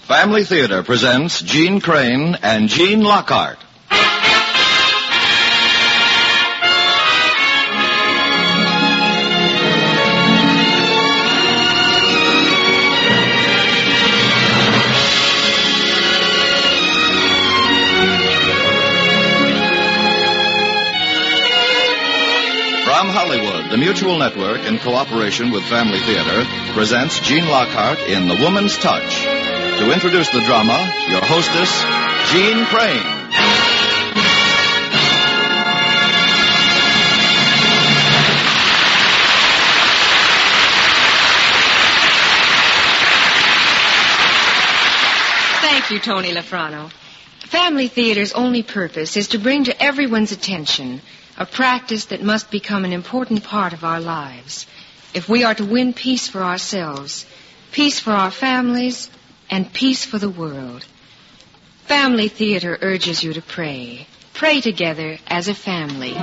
Family Theater presents Gene Crane and Gene Lockhart. From Hollywood, the Mutual Network, in cooperation with Family Theater, presents Gene Lockhart in The Woman's Touch. To introduce the drama, your hostess, Gene Crane. Thank you, Tony Lafrano. Family Theater's only purpose is to bring to everyone's attention a practice that must become an important part of our lives if we are to win peace for ourselves, peace for our families, and peace for the world. Family Theater urges you to pray. Pray together as a family.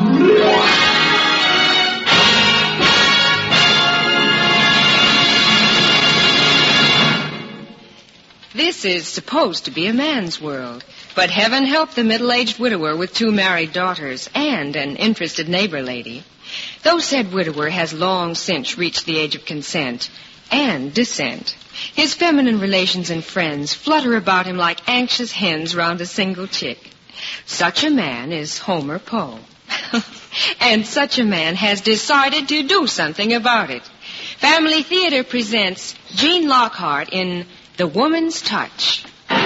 This is supposed to be a man's world, but heaven help the middle-aged widower with 2 married daughters and an interested neighbor lady. Though said widower has long since reached the age of consent and dissent, his feminine relations and friends flutter about him like anxious hens round a single chick. Such a man is Homer Poe. And such a man has decided to do something about it. Family Theater presents Gene Lockhart in The Woman's Touch.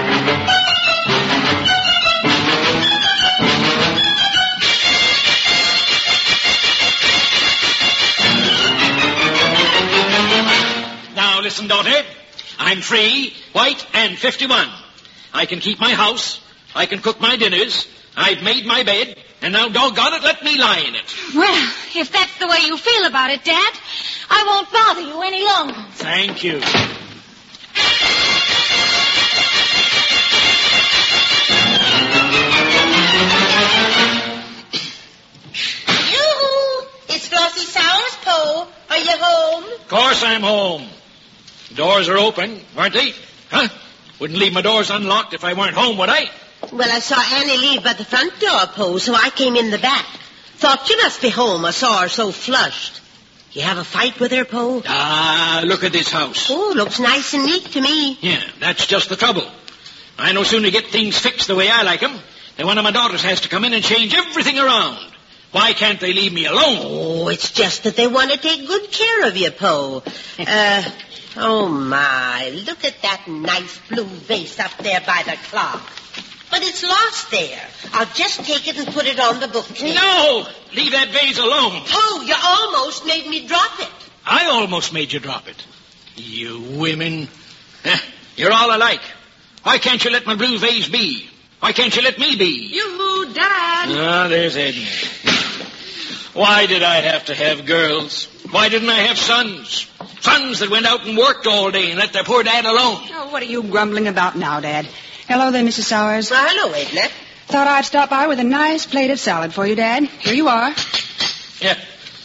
Now listen, daughter. I'm free, white, and 51. I can keep my house. I can cook my dinners. I've made my bed. And now, doggone it, let me lie in it. Well, if that's the way you feel about it, Dad, I won't bother you any longer. Thank you. Yoo-hoo! It's Flossie Sowers, Poe. Are you home? Of course I'm home. Doors are open, aren't they? Huh? Wouldn't leave my doors unlocked if I weren't home, would I? Well, I saw Annie leave by the front door, Poe, so I came in the back. Thought you must be home. I saw her so flushed. You have a fight with her, Poe? Ah, look at this house. Oh, looks nice and neat to me. Yeah, that's just the trouble. I no sooner get things fixed the way I like 'em than one of my daughters has to come in and change everything around. Why can't they leave me alone? Oh, it's just that they want to take good care of you, Poe. Oh, my. Look at that nice blue vase up there by the clock. But it's lost there. I'll just take it and put it on the bookcase. No! Leave that vase alone. Poe, you almost made me drop it. I almost made you drop it. You women. You're all alike. Why can't you let my blue vase be? Why can't you let me be? You, Dad. Ah, there's Edna. Why did I have to have girls? Why didn't I have sons? Sons that went out and worked all day and let their poor dad alone. Oh, what are you grumbling about now, Dad? Hello there, Mrs. Sowers. Well, hello, Edna. Thought I'd stop by with a nice plate of salad for you, Dad. Here you are. Yeah.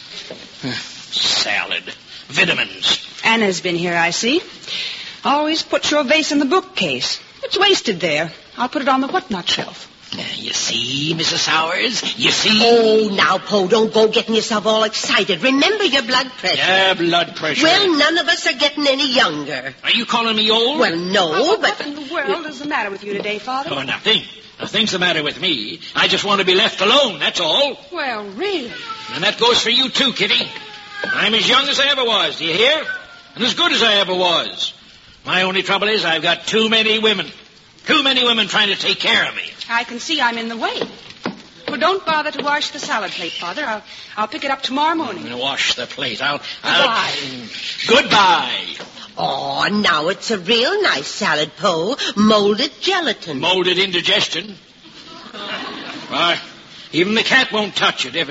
Salad. Vitamins. Anna's been here, I see. Always put your vase in the bookcase. It's wasted there. I'll put it on the whatnot shelf. You see, Mrs. Sowers? You see? Oh, now, Poe, don't go getting yourself all excited. Remember your blood pressure. Yeah, blood pressure. Well, none of us are getting any younger. Are you calling me old? Well, no, but... What in the world is the matter with you today, Father? Oh, nothing. Nothing's the matter with me. I just want to be left alone, that's all. Well, really? And that goes for you, too, Kitty. I'm as young as I ever was, do you hear? And as good as I ever was. My only trouble is I've got too many women. Too many women trying to take care of me. I can see I'm in the way. Well, don't bother to wash the salad plate, Father. I'll pick it up tomorrow morning. Wash the plate. Goodbye. Goodbye. Oh, now it's a real nice salad, Poe. Molded gelatin. Molded indigestion. Why, even the cat won't touch it.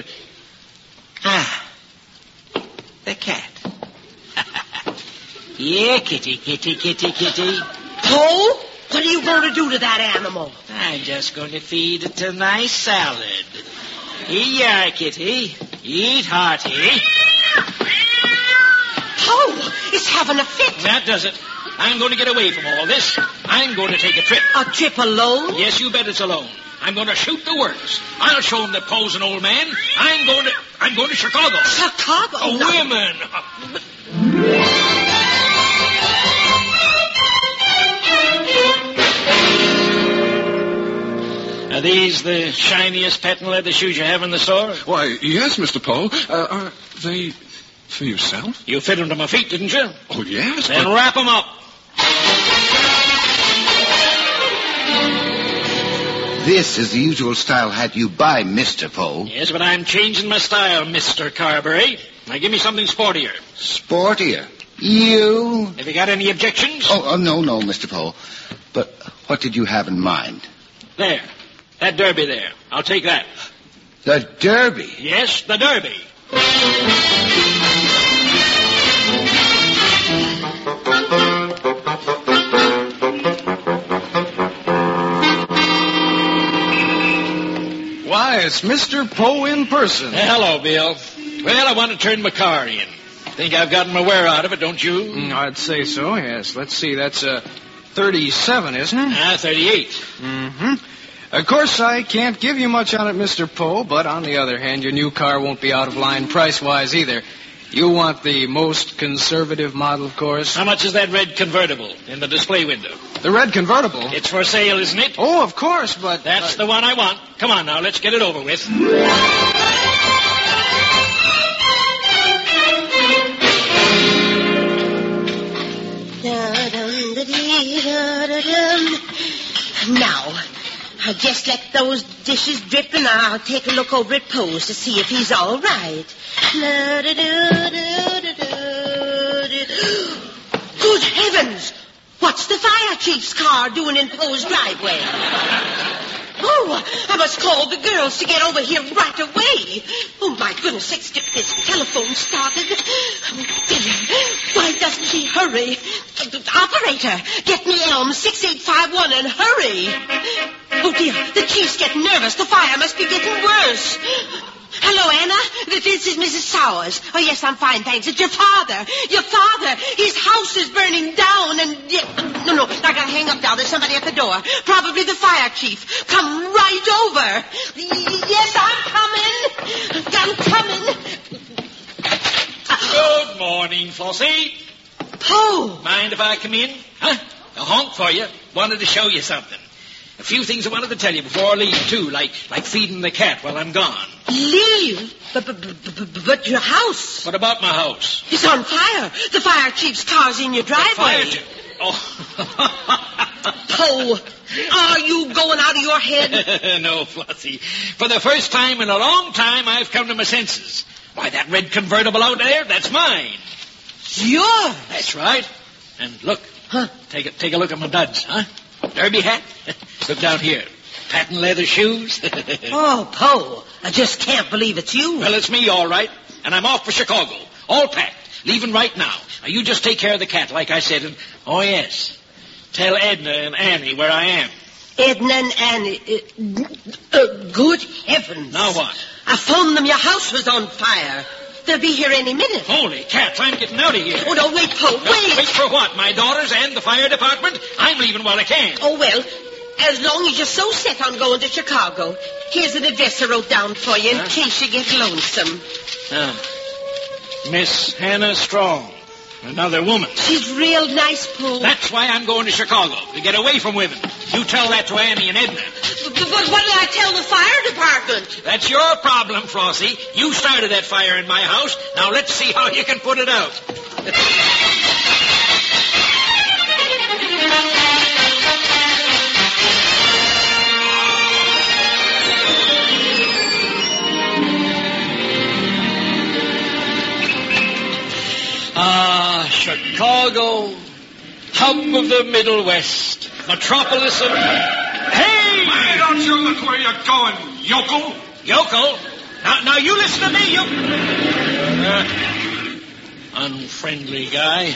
The cat. Yeah, kitty, kitty, kitty, kitty. Poe? What are you going to do to that animal? I'm just going to feed it a nice salad. Here you are, kitty. Eat hearty. Poe, it's having a fit. That does it. I'm going to get away from all this. I'm going to take a trip. A trip alone? Yes, you bet it's alone. I'm going to shoot the works. I'll show him that Poe's an old man. I'm going to Chicago. Chicago? Oh, No. women. Are these the shiniest patent leather shoes you have in the store? Why, yes, Mr. Poe. Are they for yourself? You fit them to my feet, didn't you? Oh, yes. Then but- wrap them up. This is the usual style hat you buy, Mr. Poe. Yes, but I'm changing my style, Mr. Carberry. Now give me something sportier. Sportier. You? Have you got any objections? Oh, no, Mr. Poe. But what did you have in mind? There. That derby there. I'll take that. The Derby. Yes, the derby. Why, it's Mr. Poe in person. Hello, Bill. Well, I want to turn my car in. Think I've gotten my wear out of it, don't you? I'd say so, yes. Let's see, that's 37, isn't it? 38. Mm-hmm. Of course, I can't give you much on it, Mr. Poe, but on the other hand, your new car won't be out of line price-wise either. You want the most conservative model, of course. How much is that red convertible in the display window? The red convertible? It's for sale, isn't it? Oh, of course, but... That's the one I want. Come on now, let's get it over with. Now, I'll just let those dishes drip and I'll take a look over at Poe's to see if he's all right. Good heavens! What's the fire chief's car doing in Poe's driveway? Oh, I must call the girls to get over here right away. Oh, my goodness, let's get this telephone started. Why doesn't he hurry? Operator, get me Elm 6851 and hurry. Oh, dear, the chief's getting nervous. The fire must be getting worse. Hello, Anna. This is Mrs. Sowers. Oh, yes, I'm fine, thanks. It's your father. Your father. His house is burning down and... No, I gotta hang up now. There's somebody at the door. Probably the fire chief. Come right over. Yes, I'm coming. Good morning, Flossie. Poe. Mind if I come in? Huh? A honk for you. Wanted to show you something. A few things I wanted to tell you before I leave, too, like feeding the cat while I'm gone. Leave? But your house. What about my house? It's on fire. The fire chief's car's in your driveway. Poe, are you going out of your head? No, Flossie. For the first time in a long time, I've come to my senses. Why, that red convertible out there, that's mine. Yours? That's right. And look. Huh? Take a look at my duds, huh? Derby hat. Look down here. Patent leather shoes. Oh, Poe, I just can't believe it's you. Well, it's me, all right. And I'm off for Chicago. All packed. Leaving right now. Now, you just take care of the cat, like I said. And, oh, yes. Tell Edna and Annie where I am. Edna and Annie. Good heavens. Now what? I phoned them your house was on fire. They'll be here any minute. Holy cats, I'm getting out of here. Oh, no, wait, Poe, wait. Wait for what? My daughters and the fire department? I'm leaving while I can. Oh, well, as long as you're so set on going to Chicago, here's an address I wrote down for you in case you get lonesome. Miss Hannah Strong. Another woman. She's real nice, Poe. That's why I'm going to Chicago, to get away from women. You tell that to Annie and Edna. But what did I tell the fire department? That's your problem, Flossie. You started that fire in my house. Now let's see how you can put it out. Chicago, hub of the Middle West, metropolis of... Hey! Why don't you look where you're going, yokel? Yokel? Now you listen to me, you... unfriendly guy.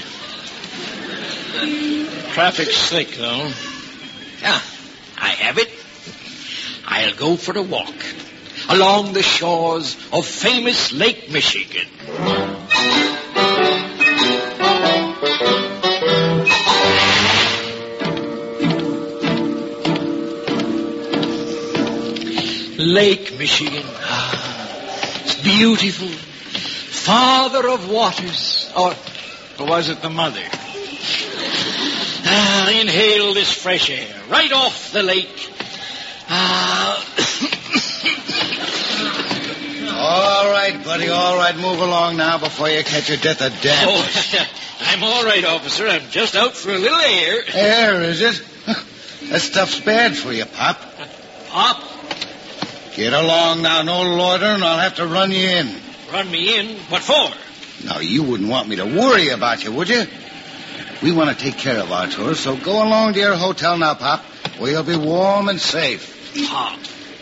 Traffic's slick, though. Yeah, I have it. I'll go for a walk along the shores of famous Lake Michigan. Lake Michigan. It's beautiful. Father of waters. Or was it the mother? Inhale this fresh air right off the lake. All right, buddy, all right. Move along now before you catch your death of dampness. Oh, I'm all right, officer. I'm just out for a little air. Air, is it? That stuff's bad for you, Pop. Pop? Get along now, no loitering, or I'll have to run you in. Run me in? What for? Now, you wouldn't want me to worry about you, would you? We want to take care of our tour, so go along to your hotel now, Pop, where you'll be warm and safe. Pop.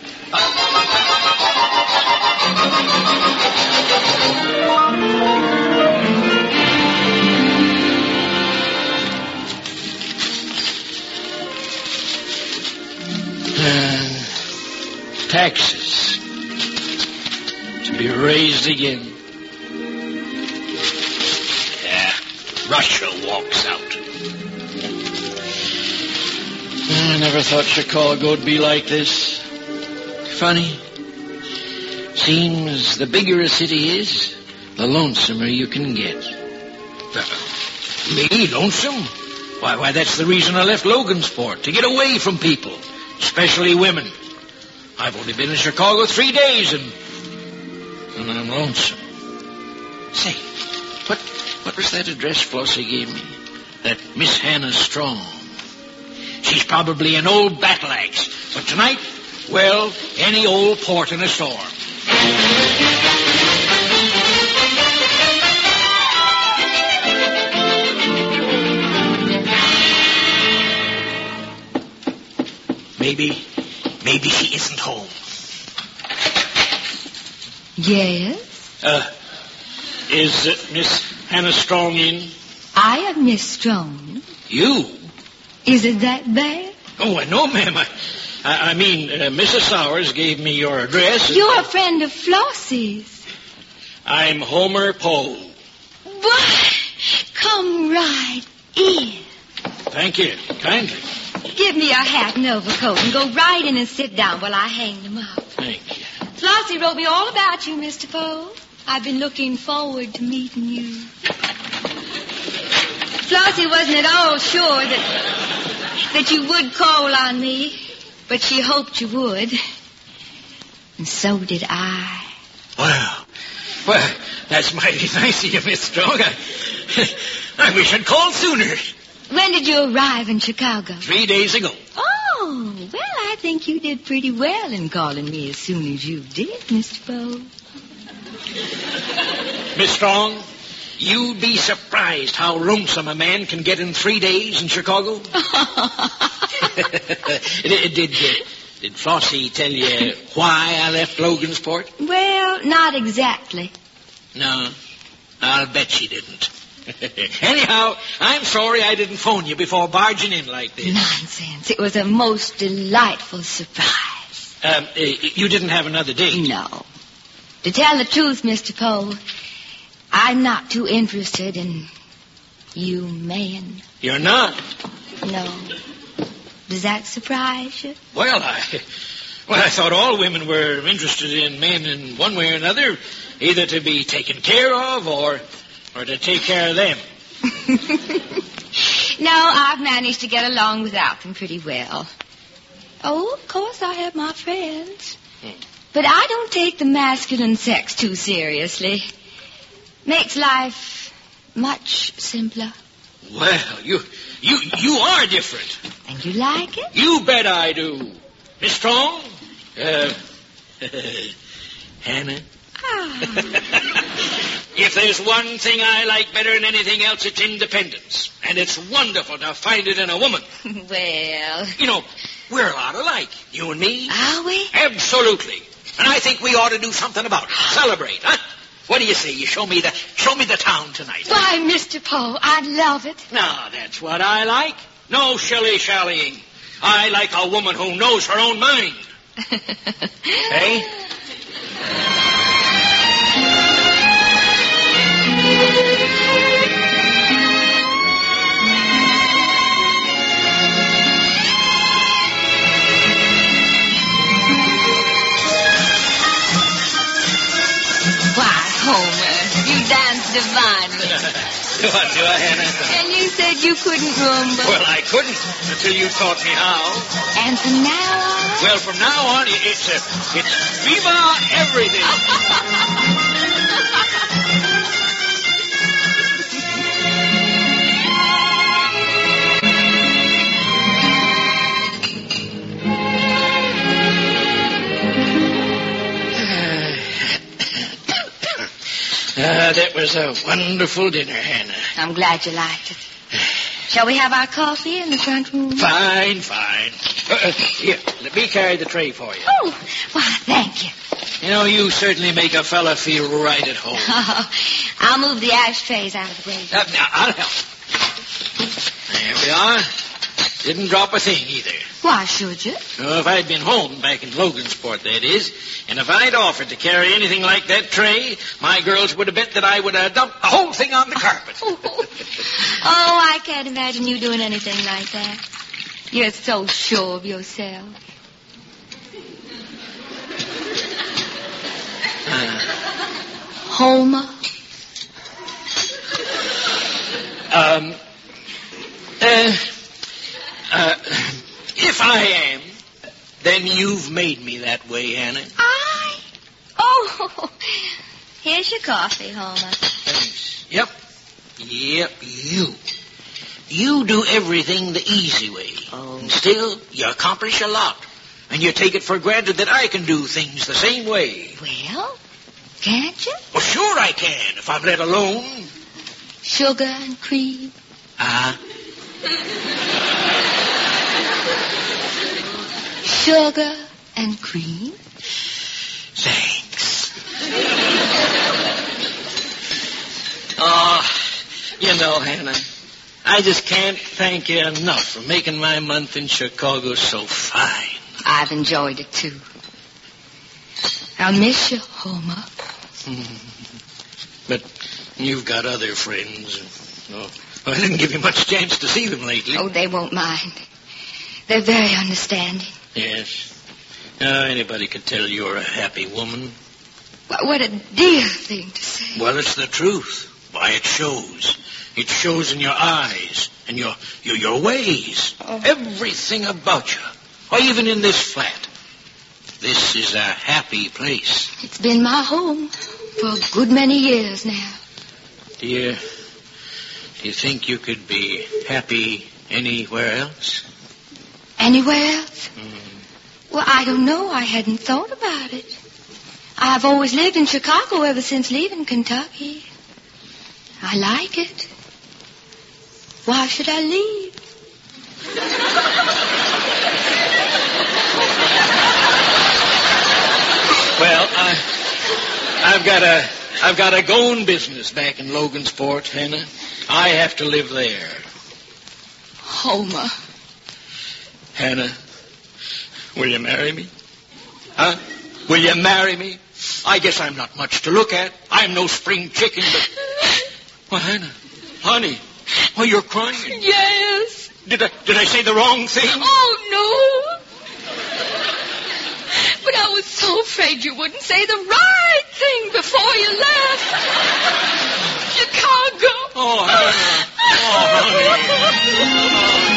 Taxes. To be raised again. Russia walks out. I never thought Chicago'd be like this. Funny. Seems the bigger a city is, the lonesomer you can get. Me, lonesome? Why, that's the reason I left Logansport, to get away from people, especially women. I've only been in Chicago 3 days, and I'm lonesome. Say, what was that address Flossie gave me? That Miss Hannah Strong. She's probably an old battle axe, but tonight, well, any old port in a storm. Maybe she isn't home. Yes? Is Miss Hannah Strong in? I am Miss Strong. You? Is it that bad? Oh, no, ma'am. I mean, Mrs. Sowers gave me your address. You're a friend of Flossie's. I'm Homer Poe. Why, come right in. Thank you. Kindly. Give me your hat and overcoat and go right in and sit down while I hang them up. Thank you. Flossie wrote me all about you, Mr. Poe. I've been looking forward to meeting you. Flossie wasn't at all sure that you would call on me, but she hoped you would. And so did I. Well, that's mighty nice of you, Miss Strong. I wish I'd called sooner. When did you arrive in Chicago? 3 days ago. Oh, well, I think you did pretty well in calling me as soon as you did, Mr. Poe. Miss Strong, you'd be surprised how lonesome a man can get in 3 days in Chicago. Did Flossie tell you why I left Logansport? Well, not exactly. No, I'll bet she didn't. Anyhow, I'm sorry I didn't phone you before barging in like this. Nonsense. It was a most delightful surprise. You didn't have another date? No. To tell the truth, Mr. Poe, I'm not too interested in you men. You're not? No. Does that surprise you? Well, I thought all women were interested in men in one way or another, either to be taken care of or to take care of them. No, I've managed to get along without them pretty well. Oh, of course I have my friends. But I don't take the masculine sex too seriously. Makes life much simpler. Well, you are different. And you like it? You bet I do. Miss Strong? Hannah? If there's one thing I like better than anything else, it's independence. And it's wonderful to find it in a woman. Well... You know, we're a lot alike, you and me. Are we? Absolutely. And I think we ought to do something about it. Celebrate, huh? What do you say? You show me the town tonight. Why, Mr. Poe, I'd love it. Now, that's what I like. No shilly-shallying. I like a woman who knows her own mind. Hey? What, do I, Hannah? And you said you couldn't rumba. Well, I couldn't until you taught me how. And from now on? Well, from now on, it's Viva everything. That was a wonderful dinner, Hannah. I'm glad you liked it. Shall we have our coffee in the front room? Fine. Here, let me carry the tray for you. Oh, why, thank you. You know, you certainly make a fella feel right at home. Oh, I'll move the ashtrays out of the way. Now, I'll help. There we are. Didn't drop a thing either. Why should you? Oh, if I'd been home back in Logansport, that is, and if I'd offered to carry anything like that tray, my girls would have bet that I would have dumped the whole thing on the carpet. Oh, I can't imagine you doing anything like that. You're so sure of yourself. Homer? If I am, then you've made me that way, Hannah. I? Oh, here's your coffee, Homer. Thanks. Yep, you. You do everything the easy way. Oh. And still, you accomplish a lot. And you take it for granted that I can do things the same way. Well, can't you? Well, sure I can, if I'm let alone. Sugar and cream. Sugar and cream. Thanks. Oh, you know, Hannah, I just can't thank you enough for making my month in Chicago so fine. I've enjoyed it, too. I'll miss you, Homer. But you've got other friends. I didn't give you much chance to see them lately. Oh, they won't mind. They're very understanding. Yes. Anybody could tell you're a happy woman. Well, what a dear thing to say. Well, it's the truth. Why, it shows. It shows in your eyes and your ways. Oh. Everything about you. Or even in this flat. This is a happy place. It's been my home for a good many years now. Do you think you could be happy anywhere else? Anywhere else? Well, I don't know. I hadn't thought about it. I've always lived in Chicago ever since leaving Kentucky. I like it. Why should I leave? Well, I've got a going business back in Logansport, Hannah. I have to live there. Homer. Hannah, will you marry me? Huh? Will you marry me? I guess I'm not much to look at. I'm no spring chicken, but... Well, Hannah, honey, oh, you're crying. Yes. Did I say the wrong thing? Oh, no. But I was so afraid you wouldn't say the right thing before you left. Chicago. Oh, Hannah. Oh, honey.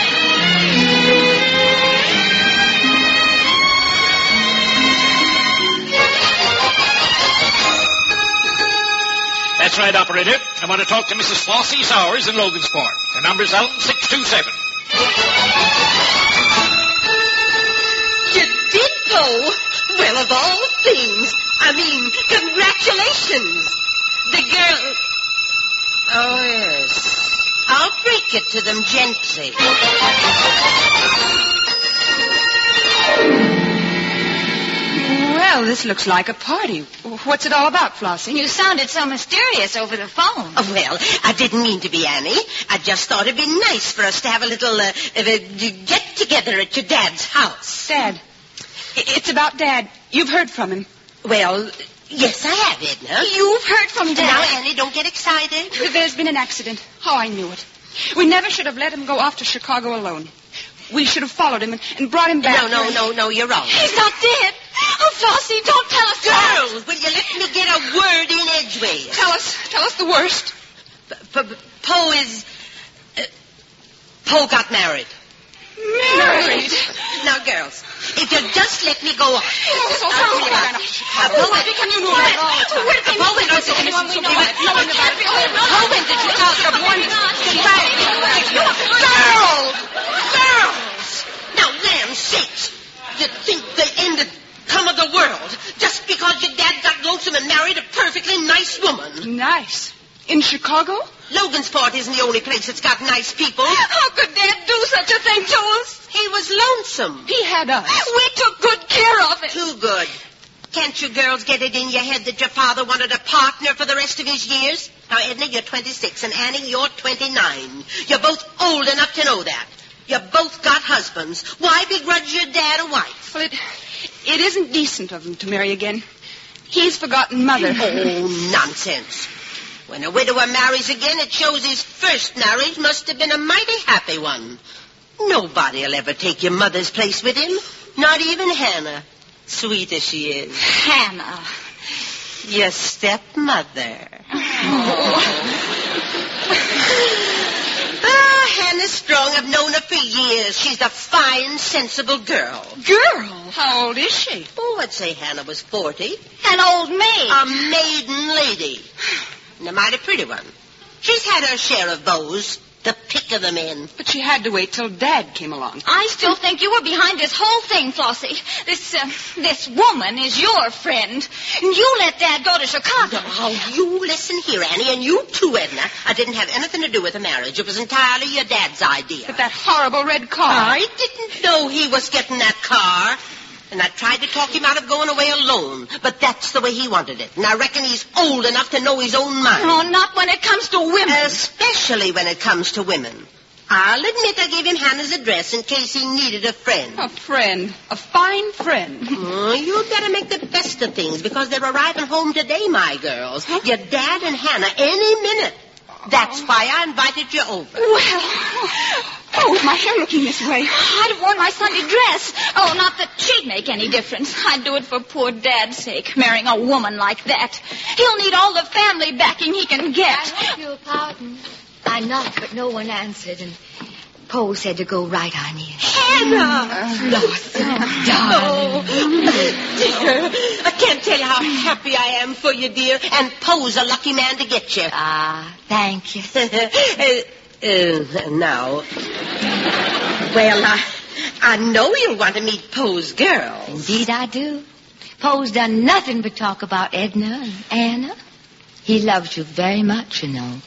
That's right, operator. I want to talk to Mrs. Flossie Sowers in Logansport. The number's out 627. You did, Poe? Well, of all things. I mean, congratulations. The girl... Oh, yes. I'll break it to them gently. Well, this looks like a party. What's it all about, Flossie? You sounded so mysterious over the phone. Oh, well, I didn't mean to be, Annie. I just thought it'd be nice for us to have a little get-together at your Dad's house. Dad. It's about Dad. You've heard from him. Well, yes, I have, Edna. You've heard from Dad. Now, Annie, don't get excited. There's been an accident. Oh, I knew it. We never should have let him go off to Chicago alone. We should have followed him and brought him back. No, you're wrong. He's not dead. Oh, Flossie, don't tell us that. Girls, will you let me get a word in edgeways? Tell us the worst. Poe is... Poe got married. Married? Now, girls, if you'll just let me go on. So Poe went to Chicago. Poe went to Girls! Now, land sakes! You'd think the end had come of the world just because your dad got lonesome and married a perfectly nice woman. Nice. In Chicago? Logansport isn't the only place that's got nice people. How could Dad do such a thing to us? He was lonesome. He had us. We took good care of him. Too good. Can't you girls get it in your head that your father wanted a partner for the rest of his years? Now, Edna, you're 26, and Annie, you're 29. You're both old enough to know that. You both got husbands. Why begrudge your dad a wife? Well, it isn't decent of him to marry again. He's forgotten Mother. Oh, nonsense. When a widower marries again, it shows his first marriage must have been a mighty happy one. Nobody'll ever take your mother's place with him. Not even Hannah. Sweet as she is. Hannah. Your stepmother. Hannah Strong. I've known her for years. She's a fine, sensible girl. Girl? How old is she? Oh, I'd say Hannah was 40. An old maid. A maiden lady. And a mighty pretty one. She's had her share of beaux. The pick of the men. But she had to wait till Dad came along. I still think you were behind this whole thing, Flossie. This woman is your friend. And you let Dad go to Chicago. Now, you listen here, Annie, and you too, Edna. I didn't have anything to do with the marriage. It was entirely your dad's idea. But that horrible red car. I didn't know he was getting that car. And I tried to talk him out of going away alone. But that's the way he wanted it. And I reckon he's old enough to know his own mind. Oh, not when it comes to women. Especially when it comes to women. I'll admit I gave him Hannah's address in case he needed a friend. A friend. A fine friend. Oh, you'd better make the best of things because they're arriving home today, my girls. Huh? Your dad and Hannah any minute. That's why I invited you over. Well, with my hair looking this way. I'd have worn my Sunday dress. Oh, not that she'd make any difference. I'd do it for poor Dad's sake, marrying a woman like that. He'll need all the family backing he can get. I hope you'll pardon. I knocked, but no one answered, and Poe said to go right on in. Hannah! Flossie, darling. Oh, dear. I can't tell you how happy I am for you, dear. And Poe's a lucky man to get you. Ah, thank you. Now. Well, I know you'll want to meet Poe's girls. Indeed I do. Poe's done nothing but talk about Edna and Anna. He loves you very much, you know.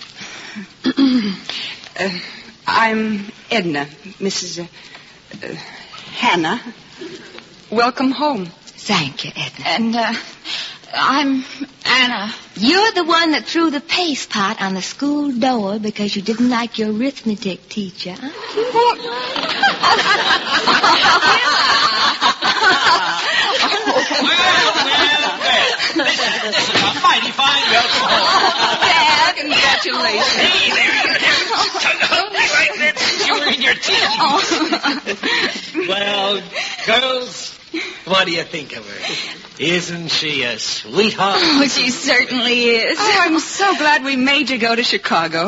I'm Edna, Mrs. Hannah. Welcome home. Thank you, Edna. And, I'm Anna. You're the one that threw the paste pot on the school door because you didn't like your arithmetic teacher, huh? Well. This is a mighty fine welcome home. Dad, congratulations. Hey, there you were in your teeth. Well, girls, what do you think of her? Isn't she a sweetheart? Oh, she certainly is. Oh, I'm so glad we made you go to Chicago.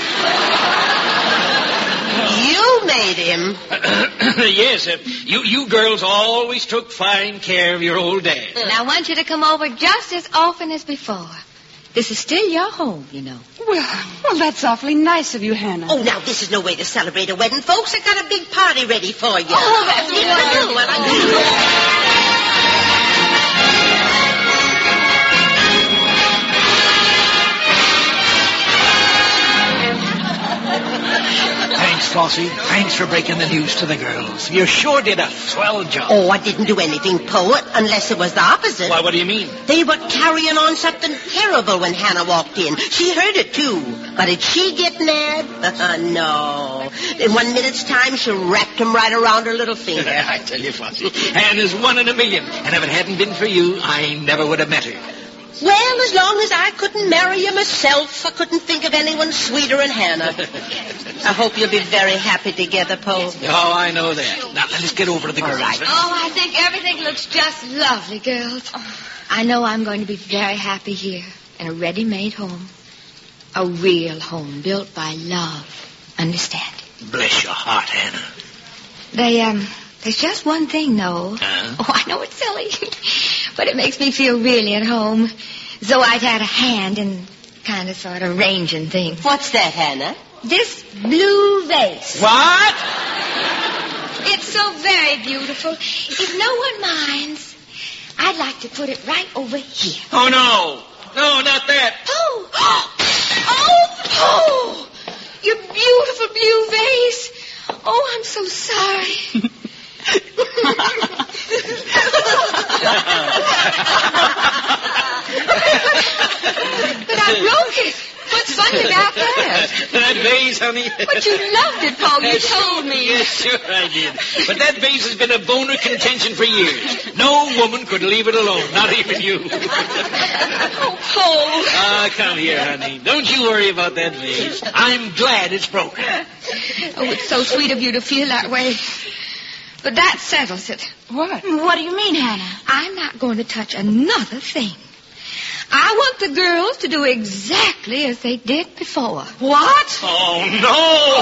You made him. Yes, you girls always took fine care of your old dad. And I want you to come over just as often as before. This is still your home, you know. Well, that's awfully nice of you, Hannah. Oh, now, this is no way to celebrate a wedding, folks. I got a big party ready for you. Oh, that's wonderful. Well, I Thanks, Flossie. Thanks for breaking the news to the girls. You sure did a swell job. Oh, I didn't do anything, Poe, unless it was the opposite. Why, what do you mean? They were carrying on something terrible when Hannah walked in. She heard it, too. But did she get mad? No. In 1 minute's time, she wrapped him right around her little finger. I tell you, Flossie, Hannah's 1 in a million. And if it hadn't been for you, I never would have met her. Well, as long as I couldn't marry you myself, I couldn't think of anyone sweeter than Hannah. I hope you'll be very happy together, Poe. Oh, I know that. Now, let's get over to the girls. right. Oh, I think everything looks just lovely, girls. I know I'm going to be very happy here in a ready-made home. A real home built by love. Understand? Bless your heart, Hannah. There's just one thing, though. Oh, I know it's silly, but it makes me feel really at home. So I'd had a hand in kind of sort of arranging things. What's that, Hannah? This blue vase. What? It's so very beautiful. If no one minds, I'd like to put it right over here. Oh, no. No, not that. Oh, your beautiful blue vase. Oh, I'm so sorry. But I broke it. What's funny about that? That vase, honey. But you loved it, Paul. You told me. Yes, sure I did. But that vase has been a bone of contention for years. No woman could leave it alone, not even you. Oh, Paul. Ah, come here, honey. Don't you worry about that vase. I'm glad it's broken. Oh, it's so sweet of you to feel that way. But that settles it. What? What do you mean, Hannah? I'm not going to touch another thing. I want the girls to do exactly as they did before. What? Oh, no!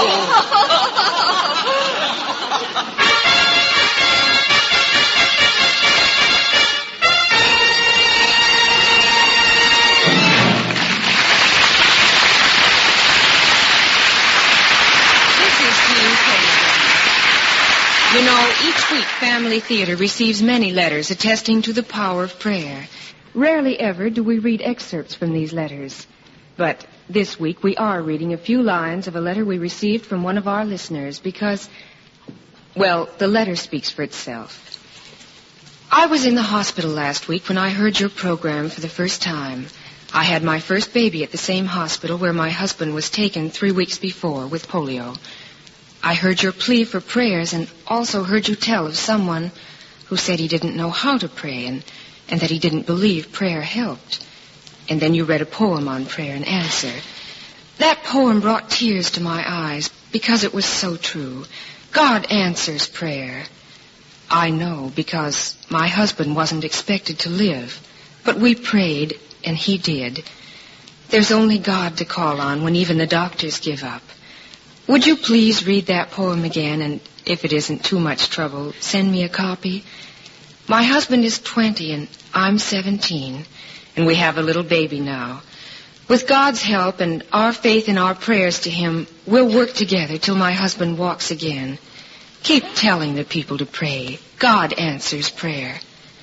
This is Jean Crane. You know, each week Family Theater receives many letters attesting to the power of prayer. Rarely ever do we read excerpts from these letters. But this week we are reading a few lines of a letter we received from one of our listeners because, well, the letter speaks for itself. I was in the hospital last week when I heard your program for the first time. I had my first baby at the same hospital where my husband was taken 3 weeks before with polio. I heard your plea for prayers and also heard you tell of someone who said he didn't know how to pray and that he didn't believe prayer helped. And then you read a poem on prayer and answer. That poem brought tears to my eyes because it was so true. God answers prayer. I know because my husband wasn't expected to live, but we prayed and he did. There's only God to call on when even the doctors give up. Would you please read that poem again, and if it isn't too much trouble, send me a copy? My husband is 20 and I'm 17, and we have a little baby now. With God's help and our faith in our prayers to him, we'll work together till my husband walks again. Keep telling the people to pray. God answers prayer.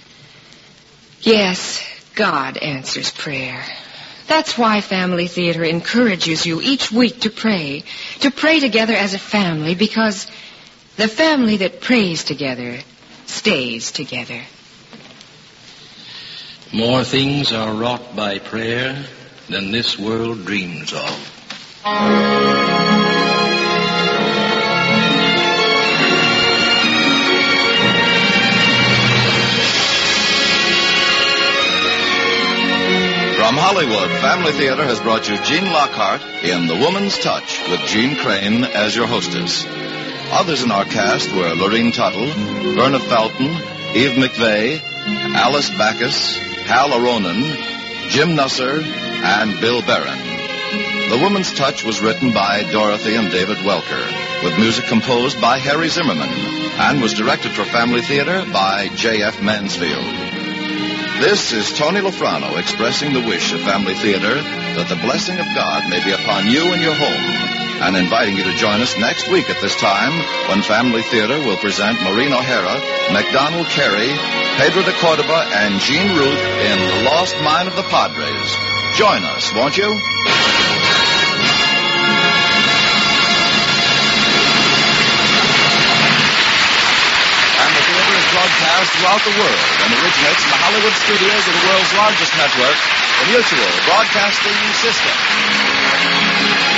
Yes, God answers prayer. That's why Family Theater encourages you each week to pray together as a family, because the family that prays together stays together. More things are wrought by prayer than this world dreams of. From Hollywood, Family Theater has brought you Jean Lockhart in The Woman's Touch with Jean Crane as your hostess. Others in our cast were Lorene Tuttle, Verna Felton, Eve McVeigh, Alice Backus, Hal Aronin, Jim Nusser, and Bill Barron. The Woman's Touch was written by Dorothy and David Welker, with music composed by Harry Zimmerman, and was directed for Family Theater by J.F. Mansfield. This is Tony Lofrano expressing the wish of Family Theater that the blessing of God may be upon you and your home, and inviting you to join us next week at this time when Family Theater will present Maureen O'Hara, MacDonald Carey, Pedro de Cordova, and Jean Ruth in The Lost Mine of the Padres. Join us, won't you? Family Theater is broadcast throughout the world and originates in the Hollywood studios of the world's largest network, the Mutual Broadcasting System.